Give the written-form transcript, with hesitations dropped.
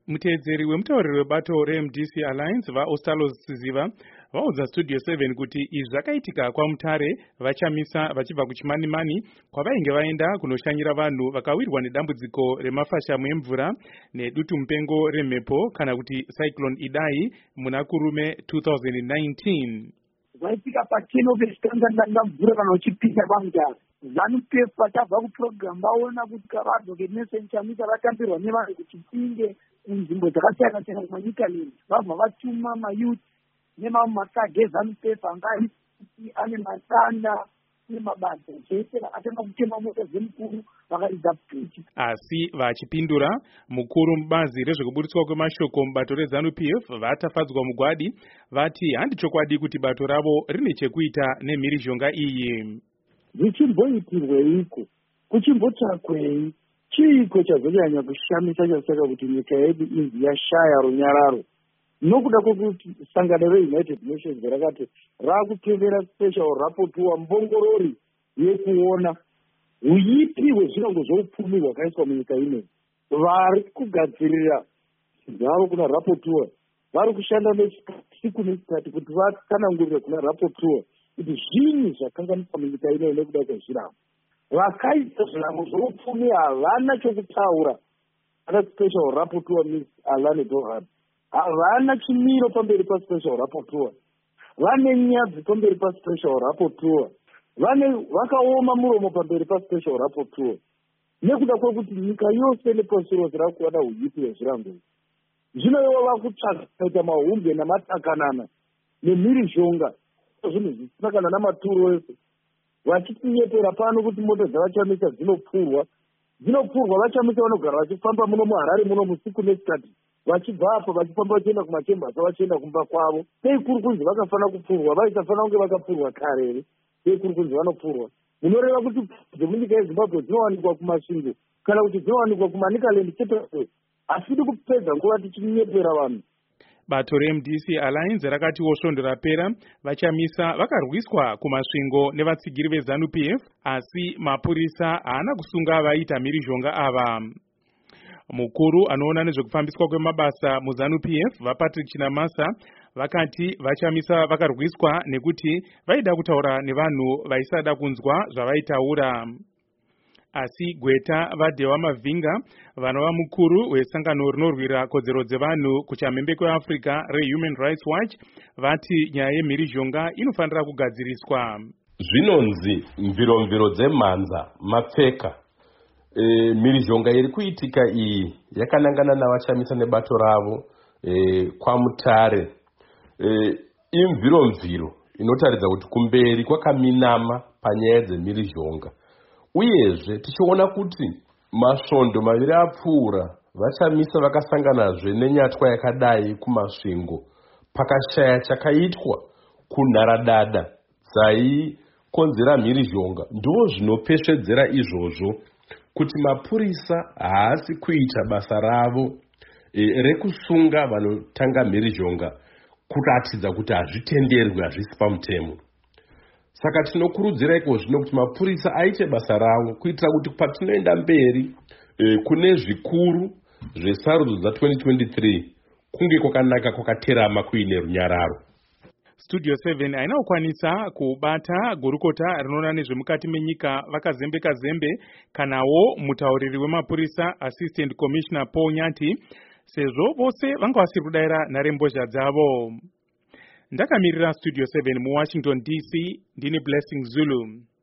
Mutedzeri wemutauriri webato reMDC Alliance vaOstalo Siziva vaudza Studio 7 kuti izvi zvakaitika kwaMutare vachamisa vachibva kuChimanimani kwavainge vaenda kunoshanyira vanhu vakawirwa nedambudziko remafashamu emvura nedutu mupengo remhepo kana kuti Cyclone Idai muna Kurume 2019. Zvaitika pa10 August ndanga mvura kana uchipinda paMutare. ZANU-PF vachabva kuprogram vaona kuti kavadvocate nesenchamisa vatambirwa nevanhu kuti pinge kunzvimbo dzakasiyana siyana kumanyikaland vabva vatuma mayouth nemamwe makadhi eZANU-PF anga ane matanda nemabasa zvese vakatanga kutema mota dzemukuru vakaridza pichi. Asi vachipindura mukuru mubazi rezvekuburitswa kwemashoko mubato reZANU-PF vatafadzwa mugwadi vati handichokwadi kuti bato ravo rine chekuita nemhirizhonga iyi. Zvichimboitirweiko? Kuchimbotsvakwei? Chiiko chazonyanya kushamisa chasaka kuti nyika yedu inzi yashaya runyararo? Nokuda kwokuti sangano reUnited Nations rakati rakutevera special rapporteur mbongorori yekuona huipi hwezvinongo zvoupfumi hwakaiswa munyika ino. Vari kugadzirira zvavo kuna rapporteur vari kushanda nesiku nesikati kuti vatsanangurire kuna rapporteur kuti zvinyi zvakanganiswa munyika ino nekuda kwezviramo. Vakaita zviramo zvoupfumi havana chokutaura. Ana special rapporteur Ms. Alane Dohan havana chimiro pamberi paspecial rapporteur, vane nyadzi pamberi paspecial rapporteur, vakaoma muromo pamberi paspecial rapporteur, nekuda kwekuti nyika yose nepasi rose rakuwana huipi hwezvirango. Zvino ivo vakutsvaga kuita mahumbe namatakanana nemhirizhonga zvinhu zvisina kana namaturo ese, vachitinyepera pano kuti mota dzavachamisa dzinopfurwa vachamisa vanogara vachifamba muno muHarare muno musiku nesikati vachibva apo vachifamba vachienda kumachembasi vachienda kumba kwavo. Sei kuri kunzi vakafanira kupfurwa? Vaisafana kunge vakapfurwa kare here? Sei kuri kunzi vanopfurwa? Munoreva kuti dzemunyika yeZimbabwe dzinowanikwa kumasvingo kana kuti dzinowanikwa kuManicaland chete, asidi kupedza nguva tichinyepera vanhu. Bato reMDC Alliance rakatiwo svondo rapera vachamisa vakarwiswa kumasvingo nevatsigiri veZANU-PF, asi mapurisa haana kusunga vaita mhirizhonga ava. Mukuru anoona nezvekufambiswa kwemabasa muZANU-PF vaPatrick Chinamasa vakati vachamisa vakarwiswa nekuti vaida kutaura nevanhu vaisada kunzwa zvavaitaura. Asi Gweta Vadewa Mavhinga vanova mukuru wesangano rinorwira kodzero dzevanhu kuchamhembe kweAfrica reHuman Rights Watch vati nyaya yemhirizhonga inofanira kugadziriswa. Zvinonzi mviromviro dzemhanza mapfeka. Mhirizhonga iri kuitika iyi yakanangana navachamisa nebato ravo kwaMutare. Imviromviro inotaridza kuti kumberi kwakaminama panyaya dzemhirizhonga. Uyezve tichiona kuti masvondo maviri apfuura vachamisa vakasanganazve nenyatwa yakadai kumasvingo pakashaya chakaitwa kunharadada dzaikonzera mhirizhonga. Ndo zvinopesvedzera izvozvo kuti mapurisa haasi kuita basa ravo rekusunga vanotanga mhirizhonga kuratidza kuti hazvitenderwi, hazvisi pamutemo. Saka tinokurudzira iko zvino kuti mapurisa aite basa ravo kuitira kuti patinoenda mberi kune zvikuru zvesarudzo dza2023 kunge kwakanaka kwakaterama kuine runyararo. Studio 7 haina kukwanisa kubata gurukota rinoona nezvemukati menyika vakazembeka zembe kanawo mutauriri wemapurisa Assistant Commissioner Paul Nyati sezvo vose vanga vasiri kudaira nharembozha dzavo. Ndakamirira Studio 7 muWashington DC, ndini Blessing Zulu.